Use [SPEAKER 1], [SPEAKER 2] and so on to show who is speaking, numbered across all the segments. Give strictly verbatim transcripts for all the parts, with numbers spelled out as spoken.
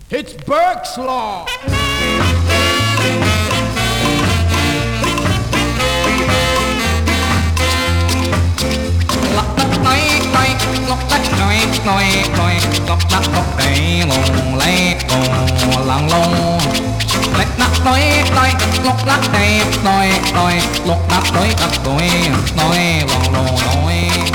[SPEAKER 1] It's Burke's Law.
[SPEAKER 2] Lọc đất nói nói, lọc đất nói nói nói, lọc đất lọc đầy lồng lấy lồng lằng lông. Lọc đất nói nói, lọc đất đầy nói nói, lọc đất nói đất nói nói lồng lồng nói.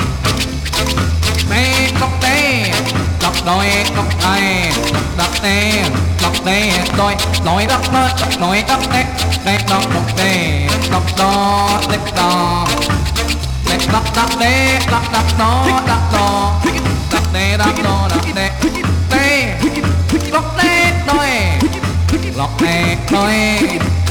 [SPEAKER 2] Đây lọc đây, lọc đôi lọc đây, lọc đất đây, lọc đây đôi, nói đất nói nói đất đây, đây lọc lọc đây, lọc đó đất đó. Đắp đắp đê, đắp đắp đó, đắp đó, đắp đê, đắp đó, đắp đê, đê, lọc đê, đôi, lọc đê, đôi.